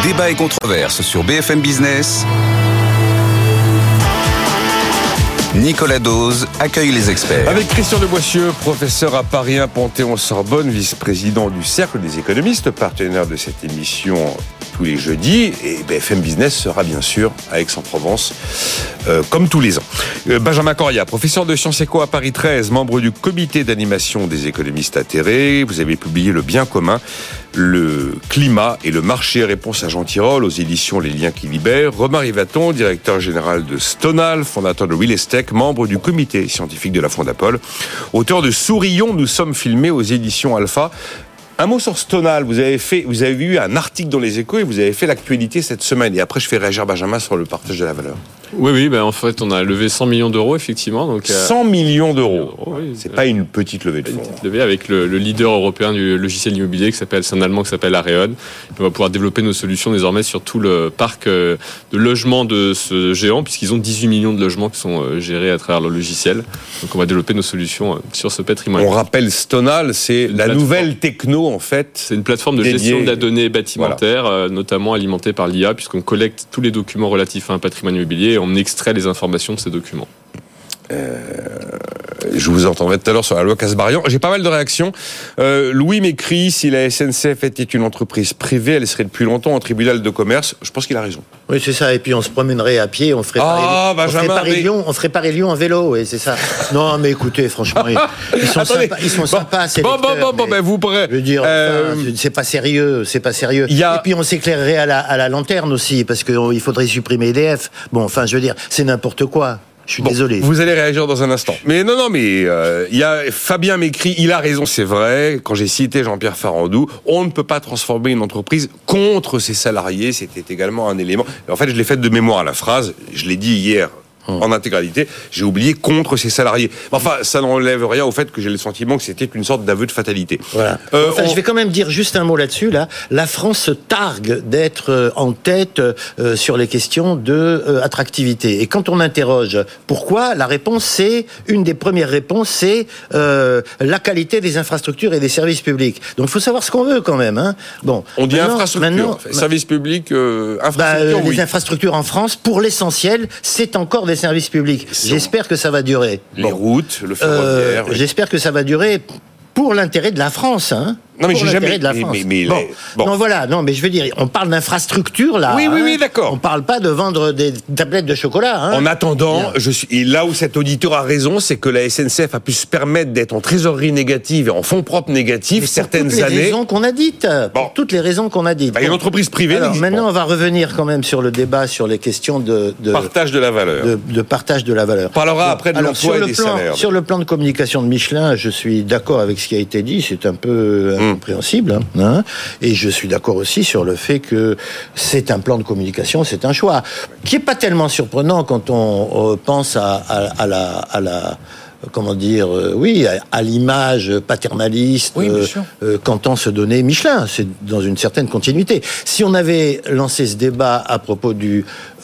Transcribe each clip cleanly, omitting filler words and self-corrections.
Débat et controverse sur BFM Business. Nicolas Dose accueille les experts. Avec Christian de Boissieu, professeur à Paris 1 Panthéon-Sorbonne, vice-président du Cercle des économistes, partenaire de cette émission tous les jeudis. Et BFM Business sera bien sûr à Aix-en-Provence, comme tous les ans. Benjamin Coria, professeur de Sciences Éco à Paris 13, membre du comité d'animation des économistes atterrés. Vous avez publié Le bien commun, le climat et le marché, réponse à Jean Tirole aux éditions Les Liens qui libèrent. Romain Rivaton, directeur général de Stonal, fondateur de Real Estate, membre du comité scientifique de la Fondapol, auteur de Sourions, nous sommes filmés aux éditions Alpha. Un mot sur Stonal, vous avez eu un article dans les Échos et vous avez fait l'actualité cette semaine. Et après, je fais réagir Benjamin sur le partage de la valeur. Oui, en fait, on a levé 100 millions d'euros, effectivement. Donc, 100 millions d'euros. Oui, c'est pas une petite levée de fonds. Une petite levée avec le leader européen du logiciel immobilier c'est un Allemand qui s'appelle Areon. On va pouvoir développer nos solutions désormais sur tout le parc de logements de ce géant, puisqu'ils ont 18 millions de logements qui sont gérés à travers leur logiciel. Donc, on va développer nos solutions sur ce patrimoine. On rappelle, Stonal, c'est la nouvelle techno, en fait. C'est une plateforme de gestion de la donnée bâtimentaire, notamment alimentée par l'IA, puisqu'on collecte tous les documents relatifs à un patrimoine immobilier et on extrait les informations de ces documents. Je vous entendrai tout à l'heure sur la loi Casbarian. J'ai pas mal de réactions. Louis m'écrit, si la SNCF était une entreprise privée, elle serait depuis longtemps en tribunal de commerce. Je pense qu'il a raison. Oui, c'est ça. Et puis on se promènerait à pied, on ferait Paris-Lyon en vélo. Et c'est ça. Non, mais écoutez, franchement, ils sont sympas. Vous pourrez. Je veux dire, c'est pas sérieux. Et puis on s'éclairerait à la lanterne aussi, parce qu'il faudrait supprimer EDF. Bon, enfin, je veux dire, c'est n'importe quoi. Je suis désolé. Vous allez réagir dans un instant. Mais il y a Fabien m'écrit, il a raison, c'est vrai. Quand j'ai cité Jean-Pierre Farandou, on ne peut pas transformer une entreprise contre ses salariés. C'était également un élément. En fait, je l'ai fait de mémoire à la phrase. Je l'ai dit hier en intégralité. J'ai oublié contre ses salariés. Enfin, ça n'enlève rien au fait que j'ai le sentiment que c'était une sorte d'aveu de fatalité. Voilà. Je vais quand même dire juste un mot là-dessus. La France se targue d'être en tête sur les questions de attractivité. Et quand on interroge pourquoi, la réponse, c'est une des premières réponses, c'est la qualité des infrastructures et des services publics. Donc, il faut savoir ce qu'on veut quand même. Hein. Bon. On dit infrastructure, services publics, infrastructure. Les infrastructures en France, pour l'essentiel, c'est encore des services publics. J'espère que ça va durer. Les routes, le ferroviaire. J'espère que ça va durer pour l'intérêt de la France, hein. Non, mais j'ai jamais. De la France. Non, mais je veux dire, on parle d'infrastructure là. Oui, d'accord. On parle pas de vendre des tablettes de chocolat. Hein. En attendant, et là où cet auditeur a raison, c'est que la SNCF a pu se permettre d'être en trésorerie négative et en fonds propres négatifs certaines années. Toutes les raisons qu'on a dites. Toutes les raisons qu'on a dites. Une entreprise privée. Alors maintenant, on va revenir quand même sur le débat sur les questions de partage de la valeur. De partage de la valeur. On parlera après de l'emploi et des salaires. Sur le plan de communication de Michelin, je suis d'accord avec ce qui a été dit. C'est un peu compréhensible, hein, et je suis d'accord aussi sur le fait que c'est un plan de communication, c'est un choix qui est pas tellement surprenant quand on pense à la comment dire, à l'image paternaliste qu'entend se donner Michelin. C'est dans une certaine continuité. Si on avait lancé ce débat à propos du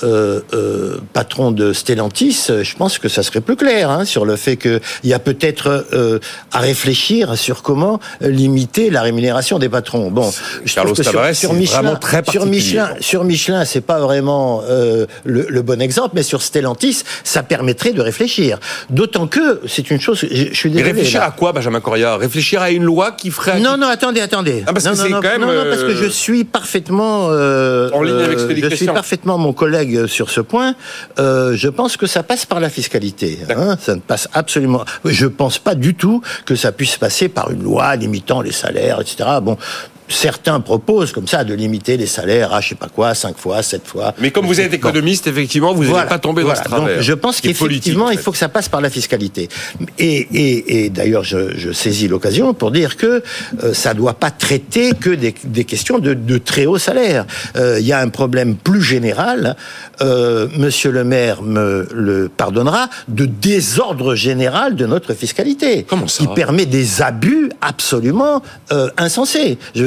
patron de Stellantis, je pense que ça serait plus clair sur le fait qu'il y a peut-être à réfléchir sur comment limiter la rémunération des patrons. Bon, je Carlos trouve que Tavares, sur Michelin, très sur Michelin, c'est pas vraiment le bon exemple, mais sur Stellantis, ça permettrait de réfléchir. D'autant que c'est une chose. Je suis désolé. Et réfléchir à quoi, Benjamin Coria? Réfléchir à une loi qui ferait. Non, attendez. Parce que c'est quand même. Non, parce que je suis parfaitement en ligne avec cette question. Je suis parfaitement mon collègue sur ce point. Je pense que ça passe par la fiscalité. Ça ne passe absolument. Je pense pas du tout que ça puisse passer par une loi limitant les salaires, etc. Bon. Certains proposent comme ça de limiter les salaires à 5 fois, 7 fois. Mais comme vous êtes économiste, effectivement, vous n'allez pas tomber dans ce travers. Donc, je pense qu'effectivement, il faut que ça passe par la fiscalité. Et d'ailleurs, je saisis l'occasion pour dire que ça ne doit pas traiter que des questions de très haut salaire. Il y a un problème plus général, Monsieur le maire me le pardonnera, de désordre général de notre fiscalité. Comment ça ? Qui permet des abus absolument insensés. Je veux dire,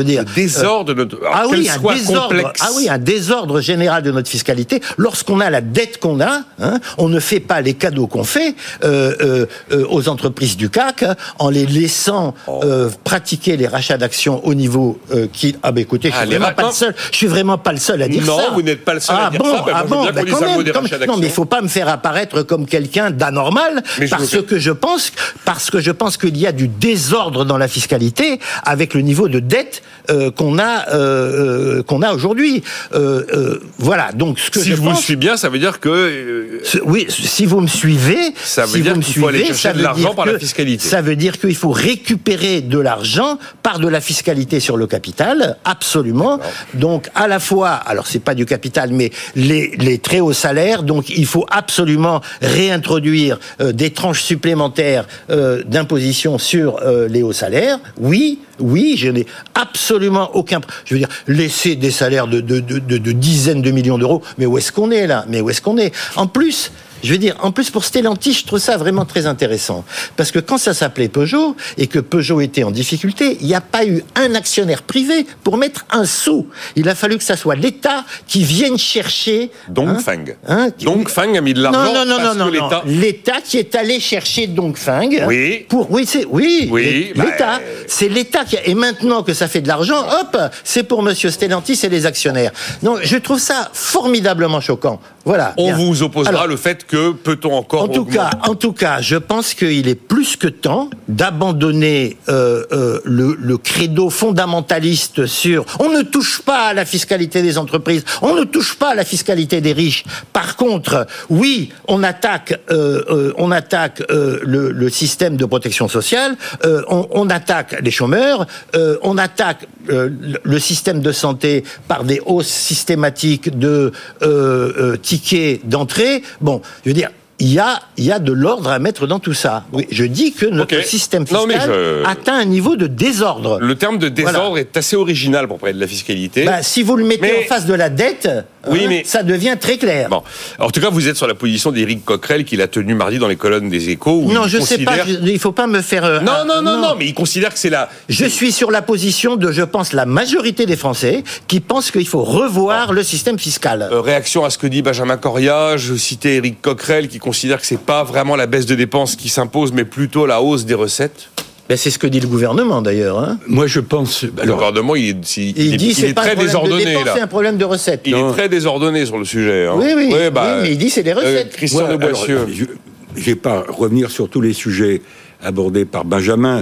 dire, le désordre de notre... un désordre général de notre fiscalité. Lorsqu'on a la dette qu'on a, on ne fait pas les cadeaux qu'on fait aux entreprises du CAC en les laissant pratiquer les rachats d'actions au niveau écoutez, je suis vraiment pas le seul à dire ça. Non, vous n'êtes pas le seul à dire ça. Non, mais il faut pas me faire apparaître comme quelqu'un d'anormal parce que je pense qu'il y a du désordre dans la fiscalité avec le niveau de dette qu'on a aujourd'hui. Voilà. Donc ce que si je vous suis bien, ça veut dire que oui, si vous me suivez, ça veut dire qu'il faut aller chercher de l'argent par la fiscalité. Ça veut dire qu'il faut récupérer de l'argent par de la fiscalité sur le capital, absolument. D'accord. Donc à la fois, alors c'est pas du capital, mais les très hauts salaires. Donc il faut absolument réintroduire des tranches supplémentaires d'imposition sur les hauts salaires. Oui, je n'ai absolument aucun... Je veux dire, laisser des salaires de dizaines de millions d'euros, mais où est-ce qu'on est là ? En plus, pour Stellantis, je trouve ça vraiment très intéressant. Parce que quand ça s'appelait Peugeot, et que Peugeot était en difficulté, il n'y a pas eu un actionnaire privé pour mettre un sou. Il a fallu que ça soit l'État qui vienne chercher... Dongfeng. Dongfeng a mis de l'argent non. L'État qui est allé chercher Dongfeng. Oui. L'État. C'est l'État qui a... Et maintenant que ça fait de l'argent, hop, c'est pour Monsieur Stellantis et les actionnaires. Non, je trouve ça formidablement choquant. Voilà. On vous opposera le fait que peut-on encore... En tout cas, je pense qu'il est plus que temps d'abandonner le credo fondamentaliste sur on ne touche pas à la fiscalité des entreprises, on ne touche pas à la fiscalité des riches. Par contre, oui, on attaque le système de protection sociale, on attaque les chômeurs, on attaque le système de santé par des hausses systématiques de tickets d'entrée. Bon, je veux dire, il y a de l'ordre à mettre dans tout ça. Oui, je dis que notre système fiscal atteint un niveau de désordre. Le terme de désordre est assez original pour parler de la fiscalité. Si vous le mettez en face de la dette, ça devient très clair. Bon. En tout cas, vous êtes sur la position d'Éric Coquerel qu'il a tenu mardi dans les colonnes des Échos. Non, je ne sais pas, il ne faut pas me faire... Non, mais il considère que c'est la... Je suis sur la position de, je pense, la majorité des Français qui pensent qu'il faut revoir le système fiscal. Réaction à ce que dit Benjamin Correa, je citais Éric Coquerel qui considère que c'est pas vraiment la baisse de dépenses qui s'impose, mais plutôt la hausse des recettes. C'est ce que dit le gouvernement d'ailleurs. Moi je pense... Le gouvernement il dit c'est très désordonné là. C'est un problème de recettes. Il est très désordonné sur le sujet. Oui, mais il dit c'est des recettes. Christian de Boissieu. Je ne vais pas revenir sur tous les sujets abordés par Benjamin.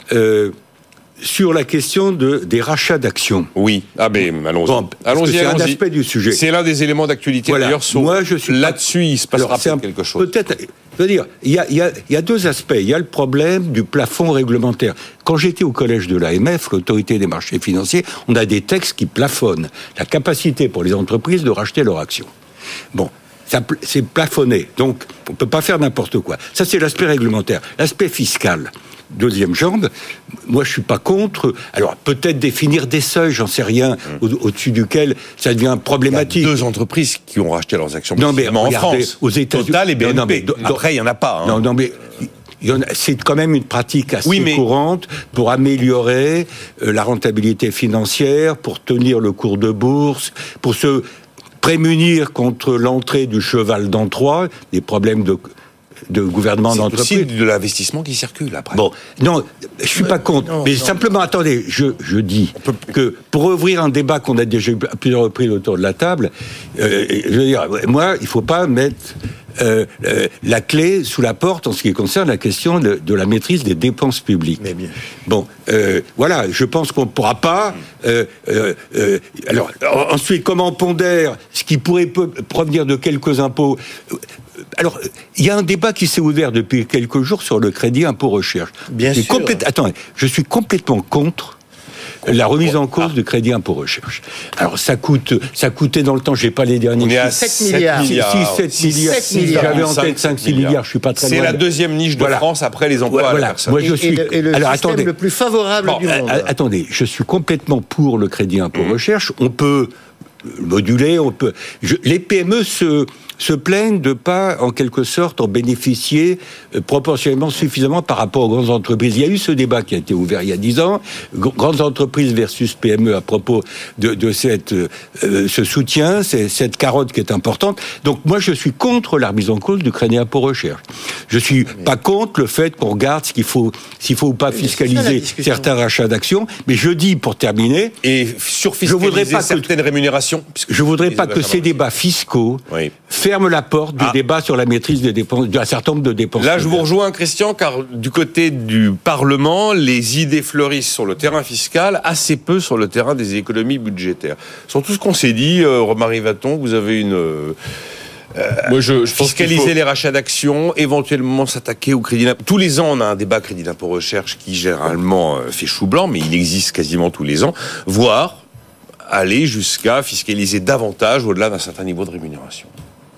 Sur la question des rachats d'actions. Oui. Mais allons-y. C'est un aspect du sujet. C'est l'un des éléments d'actualité d'ailleurs. Là-dessus, il se passera peut-être quelque chose. Peut-être. Je veux dire, il y a deux aspects. Il y a le problème du plafond réglementaire. Quand j'étais au collège de l'AMF, l'autorité des marchés financiers, on a des textes qui plafonnent la capacité pour les entreprises de racheter leurs actions. Bon. C'est plafonné, donc on ne peut pas faire n'importe quoi. Ça, c'est l'aspect réglementaire. L'aspect fiscal, deuxième jambe, moi je ne suis pas contre. Alors peut-être définir des seuils, j'en sais rien, au-dessus duquel ça devient problématique. Il y a 2 entreprises qui ont racheté leurs actions en France, aux États-Unis. Total et BNP. Après, il n'y en a pas. Non, mais... c'est quand même une pratique assez courante pour améliorer la rentabilité financière, pour tenir le cours de bourse, pour se prémunir contre l'entrée du cheval d'Entroie, des problèmes de gouvernement d'entreprise. C'est aussi de l'investissement qui circule après. Bon, non, je suis pas contre. Mais simplement, attendez, je dis que pour ouvrir un débat qu'on a déjà eu à plusieurs reprises autour de la table, je veux dire, moi, il faut pas mettre la clé sous la porte en ce qui concerne la question de la maîtrise des dépenses publiques. Mais bien. Bon, voilà, je pense qu'on ne pourra pas... alors, ensuite, comment on pondère ce qui pourrait provenir de quelques impôts. Alors, il y a un débat qui s'est ouvert depuis quelques jours sur le crédit impôt recherche. Bien sûr. Attendez, je suis complètement contre la remise en cause du crédit impôt recherche. Alors, ça coûtait dans le temps, j'ai pas les derniers. On est à 7 milliards. 7 milliards. J'avais en tête 5-6 milliards, je suis pas très loin. C'est la deuxième niche de France après les emplois à la personne. Moi, je suis... Et le système le plus favorable du monde. Attendez, je suis complètement pour le crédit impôt recherche. On peut moduler, les PME se plaignent de pas, en quelque sorte, en bénéficier proportionnellement suffisamment par rapport aux grandes entreprises. Il y a eu ce débat qui a été ouvert il y a 10 ans, grandes entreprises versus PME à propos de ce soutien, cette carotte qui est importante. Donc moi, je suis contre la remise en cause du crédit impôt recherche. Je suis pas contre le fait qu'on regarde s'il faut ou pas fiscaliser certains rachats d'actions, mais je dis, pour terminer, et surfiscaliser certaines rémunérations. Je voudrais pas que ces débats fiscaux ferment la porte du débat sur la maîtrise des dépenses, d'un certain nombre de dépenses. Là, je vous rejoins, Christian, car du côté du Parlement, les idées fleurissent sur le terrain fiscal, assez peu sur le terrain des économies budgétaires. Sur tout ce qu'on s'est dit, Romary Vaton, vous avez une... Moi, je fiscaliser les rachats d'actions, éventuellement s'attaquer au crédit d'impôt. Tous les ans, on a un débat crédit d'impôt recherche qui généralement fait chou blanc, mais il existe quasiment tous les ans, voire aller jusqu'à fiscaliser davantage au-delà d'un certain niveau de rémunération.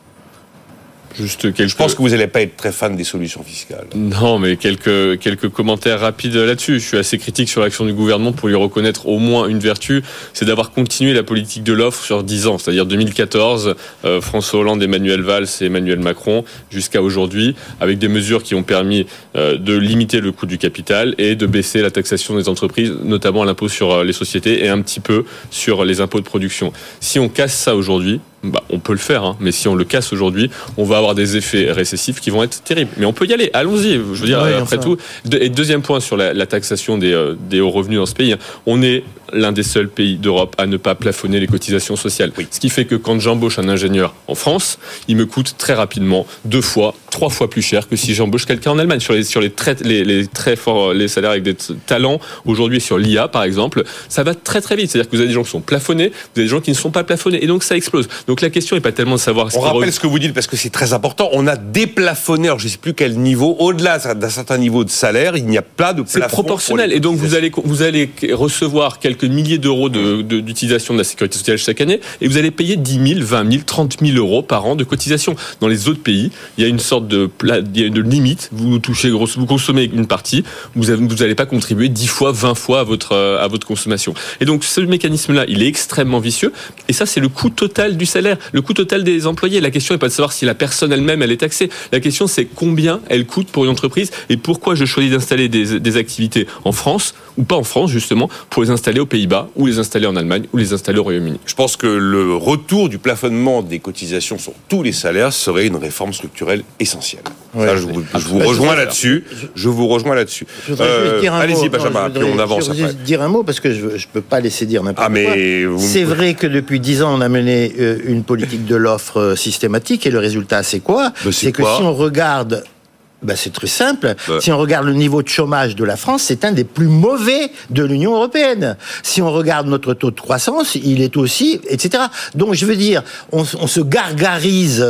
Je pense que vous n'allez pas être très fan des solutions fiscales. Non, mais quelques commentaires rapides là-dessus. Je suis assez critique sur l'action du gouvernement pour lui reconnaître au moins une vertu, c'est d'avoir continué la politique de l'offre sur 10 ans, c'est-à-dire 2014, François Hollande, Emmanuel Valls et Emmanuel Macron, jusqu'à aujourd'hui, avec des mesures qui ont permis de limiter le coût du capital et de baisser la taxation des entreprises, notamment l'impôt sur les sociétés et un petit peu sur les impôts de production. Si on casse ça aujourd'hui, on peut le faire, mais si on le casse aujourd'hui, on va avoir des effets récessifs qui vont être terribles. Mais on peut y aller, allons-y. Je veux dire, après tout. Et deuxième point sur la taxation des hauts revenus dans ce pays, on est l'un des seuls pays d'Europe à ne pas plafonner les cotisations sociales. Oui. Ce qui fait que quand j'embauche un ingénieur en France, il me coûte très rapidement 2 fois, 3 fois plus cher que si j'embauche quelqu'un en Allemagne. Sur les très forts, les salaires avec des talents, aujourd'hui sur l'IA par exemple, ça va très très vite. C'est-à-dire que vous avez des gens qui sont plafonnés, vous avez des gens qui ne sont pas plafonnés, et donc ça explose. Donc la question n'est pas tellement de savoir... On rappelle ce que vous dites parce que c'est très important. On a déplafonné, alors je ne sais plus quel niveau, au-delà d'un certain niveau de salaire, il n'y a pas de plafond. C'est proportionnel, et donc vous allez recevoir quelques milliers d'euros d'utilisation de la sécurité sociale chaque année, et vous allez payer 10 000, 20 000, 30 000 euros par an de cotisation. Dans les autres pays, il y a une sorte de limite. Vous consommez une partie, vous n'allez pas contribuer 10 fois, 20 fois à votre consommation. Et donc ce mécanisme-là, il est extrêmement vicieux, et ça c'est le coût total du salaire, le coût total des employés. La question n'est pas de savoir si la personne elle-même elle est taxée. La question c'est combien elle coûte pour une entreprise et pourquoi je choisis d'installer des activités en France ou pas en France justement pour les installer aux Pays-Bas ou les installer en Allemagne ou les installer au Royaume-Uni. Je pense que le retour du plafonnement des cotisations sur tous les salaires serait une réforme structurelle essentielle. Ouais, ça, je vous rejoins là-dessus. Je vous rejoins là-dessus. Allez-y, Benjamin, puis on avance après. Je voudrais juste dire un mot parce que je ne peux pas laisser dire n'importe quoi. C'est vrai que depuis 10 ans, on a mené une politique de l'offre systématique et le résultat, c'est quoi ? C'est que si on regarde... c'est très simple. Si on regarde le niveau de chômage de la France, c'est un des plus mauvais de l'Union européenne. Si on regarde notre taux de croissance, il est aussi, etc. Donc, je veux dire, on se gargarise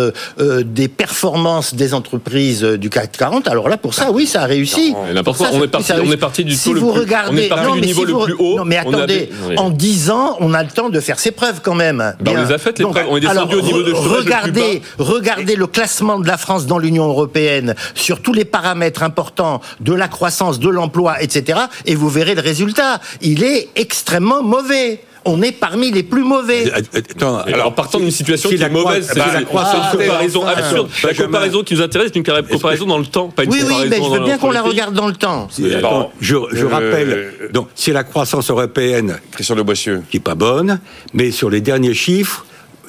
des performances des entreprises du CAC 40. Alors là, pour ça, oui, ça a réussi. On est parti du taux le plus haut. Non, mais attendez, en 10 ans, on a le temps de faire ses preuves quand même. On les a faites, les preuves. On est descendu au niveau de chômage. Regardez le classement de la France dans l'Union européenne sur tous les paramètres importants de la croissance, de l'emploi, etc. Et vous verrez le résultat. Il est extrêmement mauvais. On est parmi les plus mauvais. Alors, partant d'une situation qui est mauvaise, c'est une comparaison absurde. La comparaison qui nous intéresse, c'est une comparaison dans le temps, pas une comparaison. Oui, mais je veux bien qu'on la regarde dans le temps. Je rappelle, donc, c'est la croissance européenne, Christian Le Boissieu, qui est pas bonne, mais sur les derniers chiffres,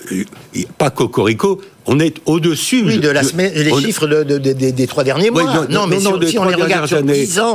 pas cocorico, on est au-dessus. Oui, les chiffres des 3 derniers mois. Si on les regarde sur 10 ans,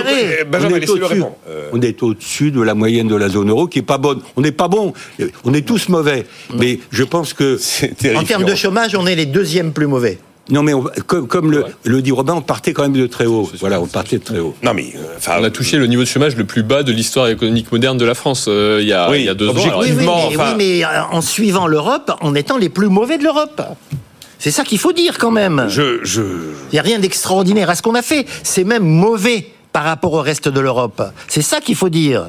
on est au-dessus de la moyenne de la zone euro, qui est pas bonne. On n'est pas bon. On est tous mauvais. Mais je pense que... En termes de chômage, on est les 2e plus mauvais. Non, mais comme le dit Robin, on partait quand même de très haut. Voilà, on partait de très haut. Non, mais on a touché le niveau de chômage le plus bas de l'histoire économique moderne de la France il y a 2 ans. Mais en suivant l'Europe, en étant les plus mauvais de l'Europe. C'est ça qu'il faut dire quand même. Il n'y a rien d'extraordinaire à ce qu'on a fait. C'est même mauvais par rapport au reste de l'Europe. C'est ça qu'il faut dire.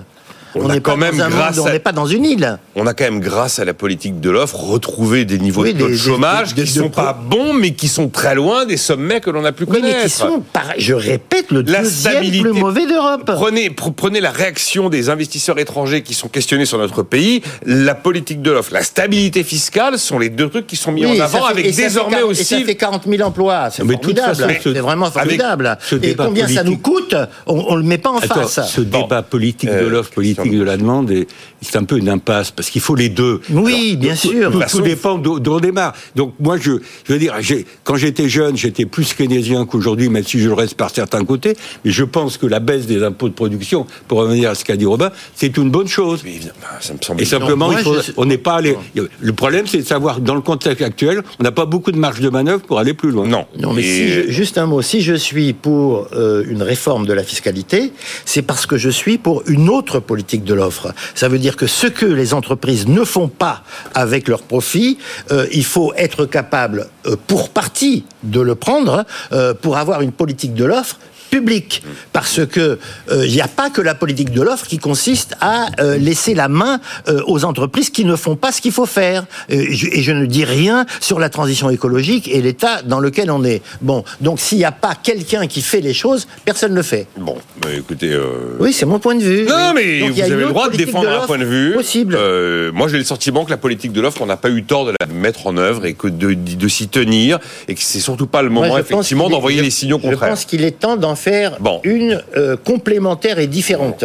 On n'est pas dans un monde, on n'est pas dans une île. On a quand même, grâce à la politique de l'offre, retrouvé des niveaux de taux de chômage qui ne sont pas bons, mais qui sont très loin des sommets que l'on a pu connaître. Mais qui sont, je répète, le deuxième plus mauvais d'Europe. Prenez la réaction des investisseurs étrangers qui sont questionnés sur notre pays. La politique de l'offre, la stabilité fiscale sont les deux trucs qui sont mis en avant, avec désormais aussi... Et ça fait 40 000 emplois, c'est formidable. C'est vraiment formidable. Et combien ça nous coûte, on ne le met pas en face. Ce débat politique de l'offre, politique de la demande, c'est un peu une impasse, parce qu'il faut les deux. Oui, bien sûr. Tout dépend d'où on démarre. Donc moi, je veux dire, quand j'étais jeune, j'étais plus keynésien qu'aujourd'hui, même si je le reste par certains côtés, mais je pense que la baisse des impôts de production, pour revenir à ce qu'a dit Robin, c'est une bonne chose. Ça me semble. Et simplement, on n'est pas allé... Le problème, c'est de savoir, dans le contexte actuel, on n'a pas beaucoup de marge de manœuvre pour aller plus loin. Non, mais juste un mot. Si je suis pour une réforme de la fiscalité, c'est parce que je suis pour une autre politique de l'offre. Ça veut dire que ce que les entreprises ne font pas avec leurs profits, il faut être capable, pour partie, de le prendre pour avoir une politique de l'offre public, parce que il n'y a pas que la politique de l'offre qui consiste à laisser la main aux entreprises qui ne font pas ce qu'il faut faire. Et je ne dis rien sur la transition écologique et l'état dans lequel on est. Bon, donc s'il n'y a pas quelqu'un qui fait les choses, personne ne le fait. Bon, écoutez... Oui, c'est mon point de vue. Non, mais donc, vous avez le droit de défendre un point de vue. Possible. Moi, j'ai le sentiment que la politique de l'offre, on n'a pas eu tort de la mettre en œuvre et que de s'y tenir, et que c'est surtout pas le moment, effectivement, d'envoyer les signaux contraires. Je pense qu'il est temps d'en faire une complémentaire et différente.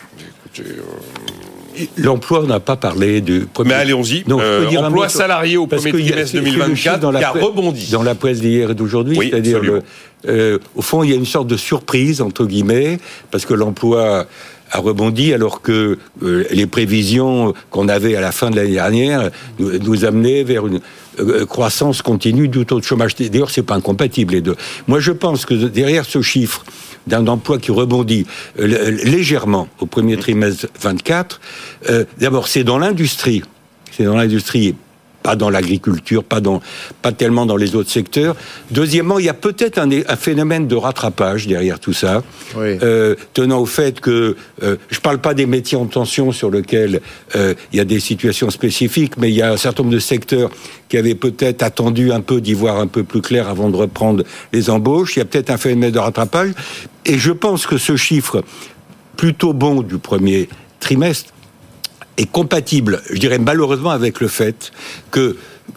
L'emploi, on n'a pas parlé du premier... Mais allons-y. Emploi salarié au premier trimestre 2024 qui a rebondi. Dans la presse d'hier et d'aujourd'hui, oui, c'est-à-dire, au fond, il y a une sorte de surprise, entre guillemets, parce que l'emploi a rebondi alors que les prévisions qu'on avait à la fin de l'année dernière nous amenaient vers une croissance continue du taux de chômage. D'ailleurs, c'est pas incompatible les deux. Moi, je pense que derrière ce chiffre d'un emploi qui rebondit légèrement au premier trimestre 24, d'abord, c'est dans l'industrie. C'est dans l'industrie, pas dans l'agriculture, pas tellement dans les autres secteurs. Deuxièmement, il y a peut-être un phénomène de rattrapage derrière tout ça, oui. Tenant au fait que je parle pas des métiers en tension sur lesquels il y a des situations spécifiques, mais il y a un certain nombre de secteurs qui avaient peut-être attendu un peu d'y voir un peu plus clair avant de reprendre les embauches. Il y a peut-être un phénomène de rattrapage, et je pense que ce chiffre plutôt bon du premier trimestre est compatible, je dirais malheureusement, avec le fait que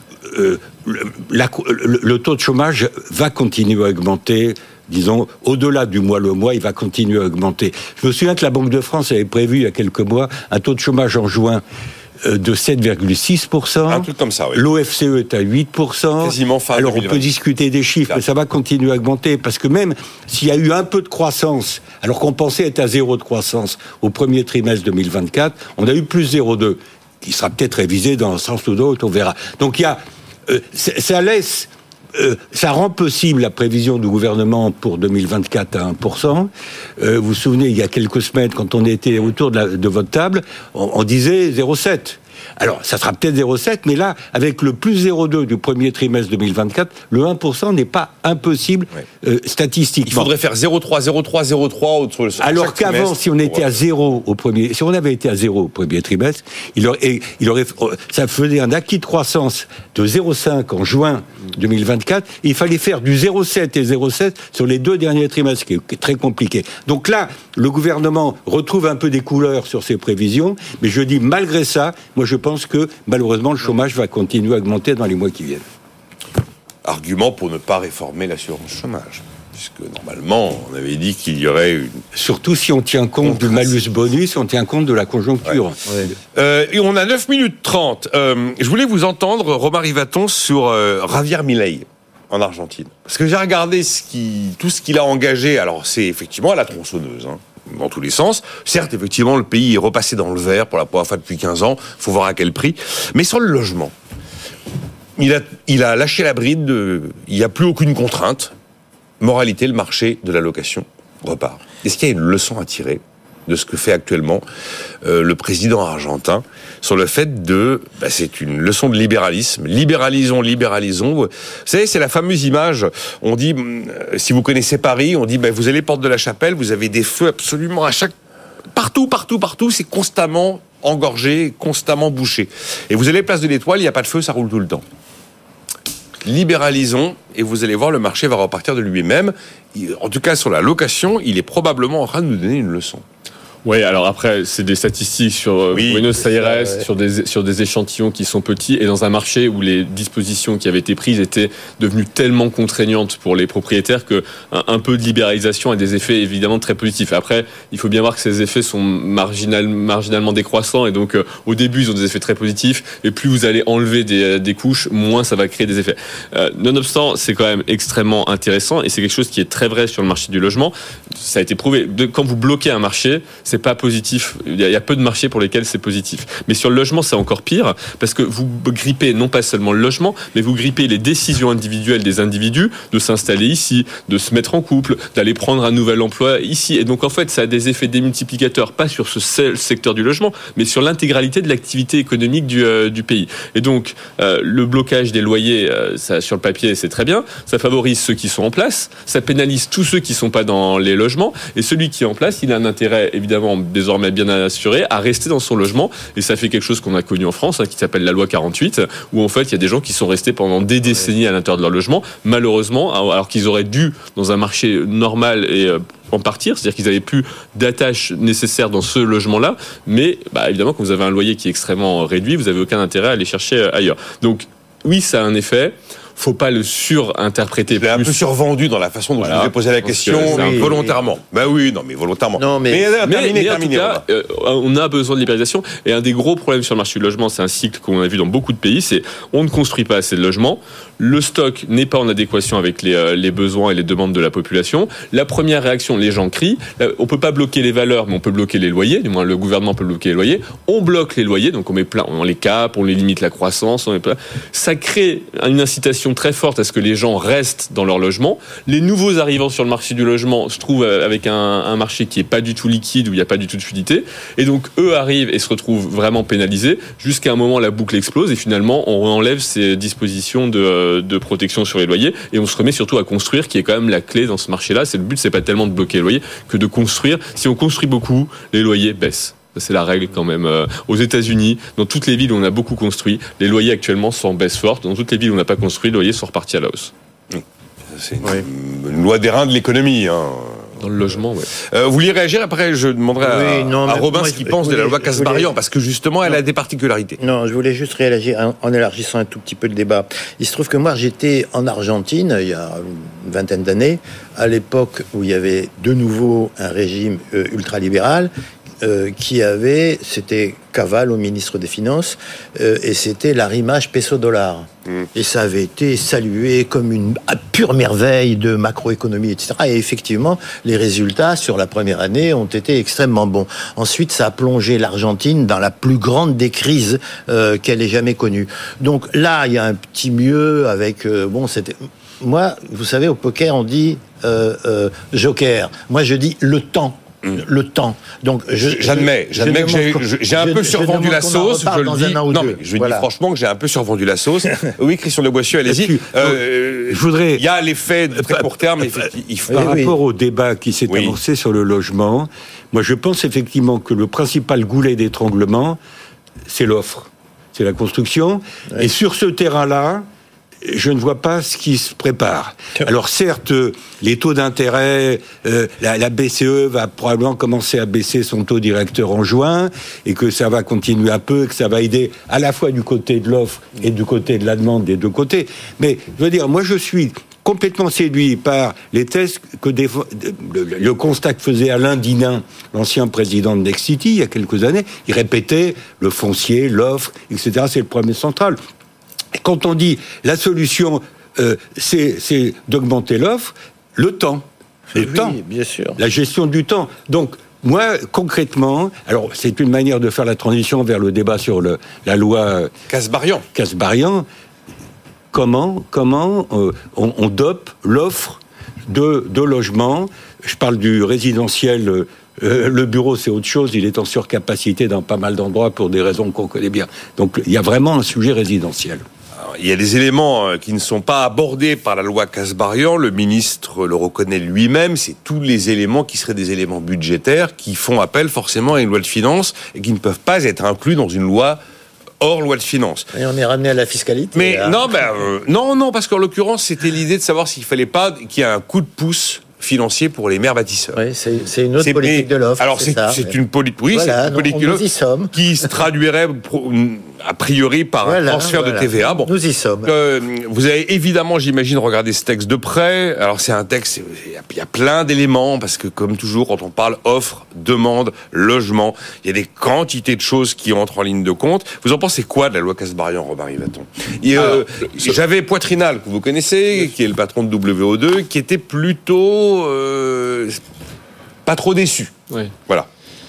le taux de chômage va continuer à augmenter, disons, au-delà du mois le mois, il va continuer à augmenter. Je me souviens que la Banque de France avait prévu il y a quelques mois un taux de chômage en juin de 7,6%. Un truc comme ça, oui. L'OFCE est à 8%. Quasiment fin. Alors, on peut discuter des chiffres, mais ça va continuer à augmenter, parce que même s'il y a eu un peu de croissance, alors qu'on pensait être à zéro de croissance au premier trimestre 2024, on a eu plus 0,2, qui sera peut-être révisé dans un sens ou l'autre, on verra. Donc, il y a, ça laisse... ça rend possible la prévision du gouvernement pour 2024 à 1%. Vous vous souvenez, il y a quelques semaines, quand on était autour de votre table, on disait 0,7. Alors, ça sera peut-être 0,7, mais là, avec le plus 0,2 du premier trimestre 2024, le 1% n'est pas impossible statistiquement. Il faudrait faire 0,3, 0,3, 0,3 alors qu'avant, si on était à 0 si on avait été à 0 au premier trimestre, ça faisait un acquis de croissance de 0,5 en juin 2024. Et il fallait faire du 0,7 et 0,7 sur les 2 derniers trimestres, ce qui est très compliqué. Donc là, le gouvernement retrouve un peu des couleurs sur ses prévisions, mais je dis, malgré ça, moi je pense que malheureusement le chômage va continuer à augmenter dans les mois qui viennent. Argument pour ne pas réformer l'assurance chômage, puisque normalement on avait dit qu'il y aurait une... Surtout si on tient compte du malus bonus, on tient compte de la conjoncture. Ouais. Et on a 9 minutes 30. Je voulais vous entendre, Romain Rivaton, sur Javier Milei en Argentine. Parce que j'ai regardé tout ce qu'il a engagé. Alors c'est effectivement à la tronçonneuse, dans tous les sens. Certes, effectivement, le pays est repassé dans le vert pour la première fois depuis 15 ans. Il faut voir à quel prix. Mais sur le logement, il a lâché la bride. Il n'y a plus aucune contrainte. Moralité, le marché de la location repart. Est-ce qu'il y a une leçon à tirer de ce que fait actuellement le président argentin sur le fait c'est une leçon de libéralisme. Libéralisons. Vous savez, c'est la fameuse image, on dit, si vous connaissez Paris, on dit, vous allez porte de la Chapelle, vous avez des feux absolument partout partout, c'est constamment engorgé, constamment bouché. Et vous allez place de l'Étoile, il n'y a pas de feu, ça roule tout le temps. Libéralisons, et vous allez voir, le marché va repartir de lui-même. En tout cas, sur la location, il est probablement en train de nous donner une leçon. Oui, alors après, c'est des statistiques sur Buenos Aires, sur des échantillons qui sont petits, et dans un marché où les dispositions qui avaient été prises étaient devenues tellement contraignantes pour les propriétaires que un peu de libéralisation a des effets évidemment très positifs. Après, il faut bien voir que ces effets sont marginalement décroissants, et donc au début, ils ont des effets très positifs, et plus vous allez enlever des couches, moins ça va créer des effets. Nonobstant, c'est quand même extrêmement intéressant, et c'est quelque chose qui est très vrai sur le marché du logement. Ça a été prouvé. Quand vous bloquez un marché, c'est pas positif. Il y a peu de marchés pour lesquels c'est positif. Mais sur le logement, c'est encore pire, parce que vous grippez non pas seulement le logement, mais vous grippez les décisions individuelles des individus de s'installer ici, de se mettre en couple, d'aller prendre un nouvel emploi ici. Et donc, en fait, ça a des effets démultiplicateurs, pas sur ce seul secteur du logement, mais sur l'intégralité de l'activité économique du pays. Et donc, le blocage des loyers, ça, sur le papier, c'est très bien. Ça favorise ceux qui sont en place. Ça pénalise tous ceux qui sont pas dans les logements. Et celui qui est en place, il a un intérêt, évidemment, désormais bien assuré, à rester dans son logement. Et ça fait quelque chose qu'on a connu en France, qui s'appelle la loi 48, où en fait, il y a des gens qui sont restés pendant des décennies à l'intérieur de leur logement, malheureusement, alors qu'ils auraient dû, dans un marché normal, et en partir, c'est-à-dire qu'ils n'avaient plus d'attache nécessaire dans ce logement-là, mais évidemment, quand vous avez un loyer qui est extrêmement réduit, vous n'avez aucun intérêt à aller chercher ailleurs. Donc, oui, ça a un effet. Faut pas le surinterpréter. C'est un peu survendu dans la façon dont je vous ai posé la question, volontairement. Volontairement. Non, mais en tout cas, on a besoin de libéralisation. Et un des gros problèmes sur le marché du logement, c'est un cycle qu'on a vu dans beaucoup de pays, c'est on ne construit pas assez de logements. Le stock n'est pas en adéquation avec les besoins et les demandes de la population. La première réaction, les gens crient. On peut pas bloquer les valeurs, mais on peut bloquer les loyers. Du moins, le gouvernement peut bloquer les loyers. On bloque les loyers, donc on les cape, on les limite la croissance. Ça crée une incitation très forte à ce que les gens restent dans leur logement. Les nouveaux arrivants sur le marché du logement se trouvent avec un marché qui est pas du tout liquide, où il n'y a pas du tout de fluidité. Et donc, eux arrivent et se retrouvent vraiment pénalisés. Jusqu'à un moment, la boucle explose et finalement, on enlève ces dispositions de protection sur les loyers et on se remet surtout à construire, qui est quand même la clé dans ce marché-là. Le but, c'est pas tellement de bloquer les loyers que de construire. Si on construit beaucoup, les loyers baissent. C'est la règle quand même. Aux États-Unis, dans toutes les villes où on a beaucoup construit, les loyers actuellement sont en baisse forte. Dans toutes les villes où on n'a pas construit, les loyers sont repartis à la hausse. C'est une loi d'airain de l'économie. Dans le logement, oui. Vous vouliez réagir? Après, je demanderai à Robin ce qu'il pense de la loi Kasbarian, parce que justement, elle a des particularités. Non, je voulais juste réagir en élargissant un tout petit peu le débat. Il se trouve que moi, j'étais en Argentine, il y a une vingtaine d'années, à l'époque où il y avait de nouveau un régime ultralibéral, c'était Caval au ministre des Finances, et c'était l'arrimage peso-dollar. Et ça avait été salué comme une pure merveille de macroéconomie, etc. Et effectivement, les résultats sur la première année ont été extrêmement bons. Ensuite, ça a plongé l'Argentine dans la plus grande des crises qu'elle ait jamais connue. Donc là, il y a un petit mieux avec... c'était... Moi, vous savez, au poker, on dit joker. Moi, je dis le temps. Le temps. Donc, j'admets que j'ai un peu survendu la sauce. Je le dis. Non, mais je dis franchement que j'ai un peu survendu la sauce. Oui, Christian de Boissieu, allez-y. Il y a l'effet de très court terme. Par rapport au débat qui s'est amorcé sur le logement, moi, je pense effectivement que le principal goulet d'étranglement, c'est l'offre, c'est la construction. Oui. Et sur ce terrain-là, je ne vois pas ce qui se prépare. Alors certes, les taux d'intérêt, la BCE va probablement commencer à baisser son taux directeur en juin, et que ça va continuer un peu, et que ça va aider à la fois du côté de l'offre et du côté de la demande, des deux côtés. Mais je veux dire, moi je suis complètement séduit par les thèses que le constat que faisait Alain Dinin, l'ancien président de Nexity, il y a quelques années. Il répétait le foncier, l'offre, etc. C'est le problème central. Quand on dit la solution, c'est d'augmenter l'offre, le temps. Bien sûr. La gestion du temps. Donc, moi, concrètement, alors c'est une manière de faire la transition vers le débat sur la loi Kasbarian. Comment on dope l'offre de logement? Je parle du résidentiel. Le bureau, c'est autre chose. Il est en surcapacité dans pas mal d'endroits pour des raisons qu'on connaît bien. Donc, il y a vraiment un sujet résidentiel. il y a des éléments qui ne sont pas abordés par la loi Kasbarian. Le ministre le reconnaît lui-même. C'est tous les éléments qui seraient des éléments budgétaires qui font appel forcément à une loi de finances et qui ne peuvent pas être inclus dans une loi hors loi de finances. Et on est ramené à la fiscalité. Mais non, parce qu'en l'occurrence, c'était l'idée de savoir s'il fallait pas qu'il y ait un coup de pouce financier pour les maires bâtisseurs. Oui, c'est une autre politique de l'offre. Alors c'est une politique, oui, voilà, c'est une politique de l'offre qui se traduirait a priori par un transfert de TVA. Bon, nous y sommes. Vous avez évidemment, j'imagine, regardé ce texte de près. Alors c'est un texte, il y a plein d'éléments parce que comme toujours, quand on parle offre, demande, logement, il y a des quantités de choses qui entrent en ligne de compte. Vous en pensez quoi de la loi Kasbarian, Robin Rivaton? J'avais Poitrinal, que vous connaissez, qui est le patron de WO2, qui était plutôt pas trop déçu. Oui. Voilà.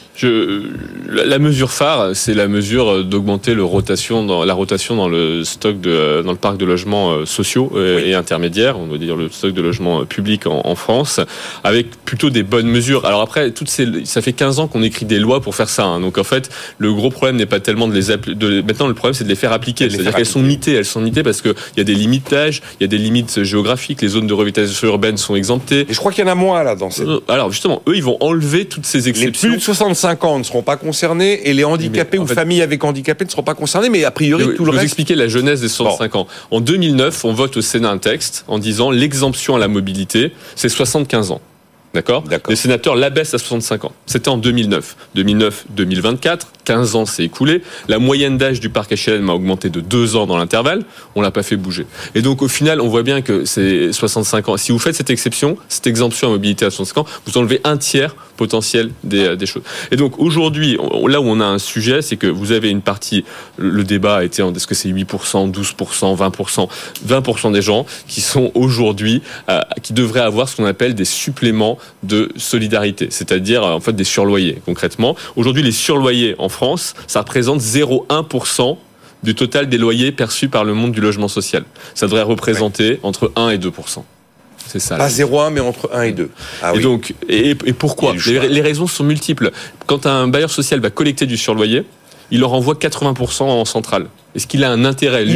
La mesure phare, c'est la mesure d'augmenter la rotation dans le stock dans le parc de logements sociaux et intermédiaires, on va dire le stock de logements publics en France, avec plutôt des bonnes mesures. Alors après, ça fait 15 ans qu'on écrit des lois pour faire ça. Hein. Donc en fait, le gros problème n'est pas tellement maintenant le problème c'est de les faire appliquer. C'est-à-dire qu'elles sont limitées. Elles sont limitées parce qu'il y a des limites d'âge, il y a des limites géographiques, les zones de revitalisation urbaine sont exemptées. Et je crois qu'il y en a moins là dans cette... Alors justement, eux, ils vont enlever toutes ces exceptions. Les plus de 65 ans ne seront pas concernés et les handicapés ou familles avec handicapés ne seront pas concernés, mais a priori tout le reste... Je vais vous expliquer la jeunesse des 65 ans. En 2009, on vote au Sénat un texte en disant l'exemption à la mobilité, c'est 75 ans. D'accord. Les sénateurs l'abaissent à 65 ans. C'était en 2009. 2009-2024, 15 ans s'est écoulé. La moyenne d'âge du parc HLM a augmenté de 2 ans dans l'intervalle. On l'a pas fait bouger. Et donc, au final, on voit bien que c'est 65 ans. Si vous faites cette exemption à mobilité à 65 ans, vous enlevez un tiers potentiel des choses. Et donc, aujourd'hui, là où on a un sujet, c'est que vous avez une partie, le débat a été est-ce que c'est 8%, 12%, 20% des gens qui sont aujourd'hui, qui devraient avoir ce qu'on appelle des suppléments de solidarité, c'est-à-dire en fait des surloyers concrètement. Aujourd'hui, les surloyers en France, ça représente 0,1% du total des loyers perçus par le monde du logement social. Ça devrait représenter entre 1 et 2%. C'est ça. Pas 0,1 mais entre 1 et 2. Ah, et donc, et pourquoi ? Les raisons sont multiples. Quand un bailleur social va collecter du surloyer, il leur envoie 80% en centrale. Est-ce qu'il a un intérêt, lui ?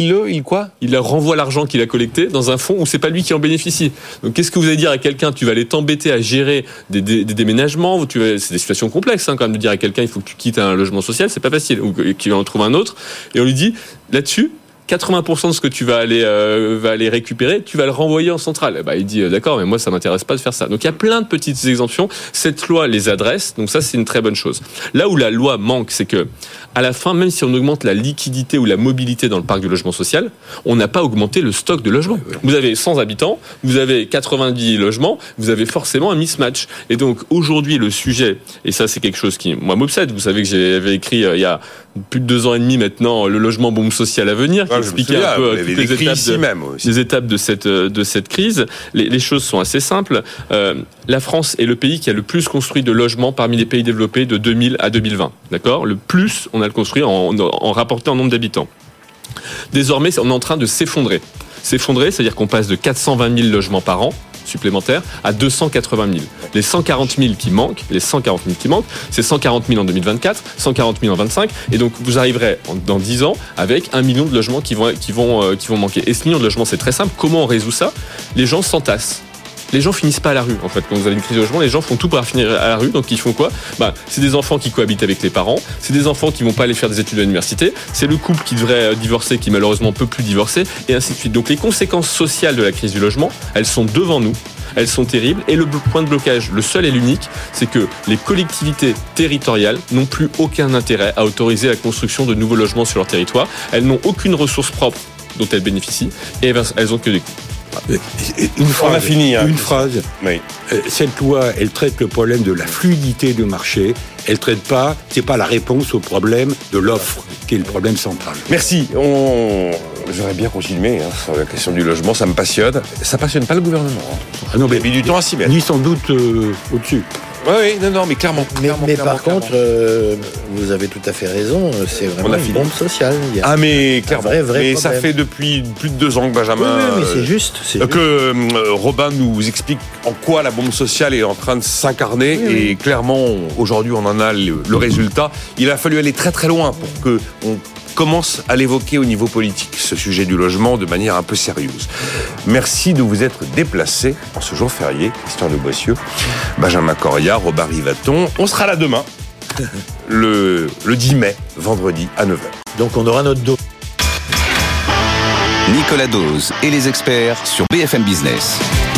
Il leur renvoie l'argent qu'il a collecté dans un fonds où c'est pas lui qui en bénéficie. Donc, qu'est-ce que vous allez dire à quelqu'un ? Tu vas aller t'embêter à gérer des déménagements. C'est des situations complexes, quand même, de dire à quelqu'un, il faut que tu quittes un logement social, c'est pas facile. Ou qu'il en trouve un autre. Et on lui dit, là-dessus, 80% de ce que tu vas aller récupérer, tu vas le renvoyer en centrale. Il dit d'accord, mais moi ça m'intéresse pas de faire ça. Donc il y a plein de petites exemptions. Cette loi les adresse, donc ça c'est une très bonne chose. Là où la loi manque, c'est que à la fin, même si on augmente la liquidité ou la mobilité dans le parc du logement social, on n'a pas augmenté le stock de logements. Vous avez 100 habitants, vous avez 90 logements, vous avez forcément un mismatch. Et donc aujourd'hui le sujet, et ça c'est quelque chose qui moi m'obsède. Vous savez que j'avais écrit il y a plus de 2 ans et demi maintenant le logement bombe sociale à venir, qui expliquait un peu toutes les étapes de cette crise. Les choses sont assez simples. La France est le pays qui a le plus construit de logements parmi les pays développés de 2000 à 2020. D'accord ? Le plus, on a le construit en rapporté en nombre d'habitants. Désormais, on est en train de s'effondrer. S'effondrer, c'est-à-dire qu'on passe de 420 000 logements par an supplémentaires à 280 000. Les 140 000 qui manquent, c'est 140 000 en 2024, 140 000 en 2025, et donc vous arriverez dans 10 ans avec 1 million de logements qui vont manquer. Et ce million de logements, c'est très simple. Comment on résout ça ? Les gens s'entassent. Les gens finissent pas à la rue, en fait. Quand vous avez une crise de logement, les gens font tout pour finir à la rue. Donc, ils font quoi ? C'est des enfants qui cohabitent avec les parents. C'est des enfants qui vont pas aller faire des études à l'université. C'est le couple qui devrait divorcer, qui malheureusement peut plus divorcer, et ainsi de suite. Donc, les conséquences sociales de la crise du logement, elles sont devant nous. Elles sont terribles. Et le point de blocage, le seul et l'unique, c'est que les collectivités territoriales n'ont plus aucun intérêt à autoriser la construction de nouveaux logements sur leur territoire. Elles n'ont aucune ressource propre dont elles bénéficient, et elles ont que des coûts. Une phrase. On a fini. Une phrase. Oui. Cette loi, elle traite le problème de la fluidité du marché. Elle traite pas, c'est pas la réponse au problème de l'offre qui est le problème central. Merci. J'aurais bien continué sur la question du logement, ça me passionne. Ça passionne pas le gouvernement. Ah non, mais il a mis du temps à s'y mettre. Ni sans doute au-dessus. Oui, non, mais clairement. Mais par contre, vous avez tout à fait raison, c'est vraiment une bombe sociale. Mais clairement. Vrai mais problème. ça fait depuis plus de 2 ans que Benjamin... Oui, mais c'est juste. Que Robin nous explique en quoi la bombe sociale est en train de s'incarner. Oui. Et clairement, aujourd'hui, on en a le résultat. Il a fallu aller très très loin pour qu'on commence à l'évoquer au niveau politique, ce sujet du logement, de manière un peu sérieuse. Merci de vous être déplacés en ce jour férié. Christian de Boissieu, Benjamin Correa, Robert Rivaton. On sera là demain, le 10 mai, vendredi à 9h. Donc on aura notre dos. Nicolas Dose et les experts sur BFM Business.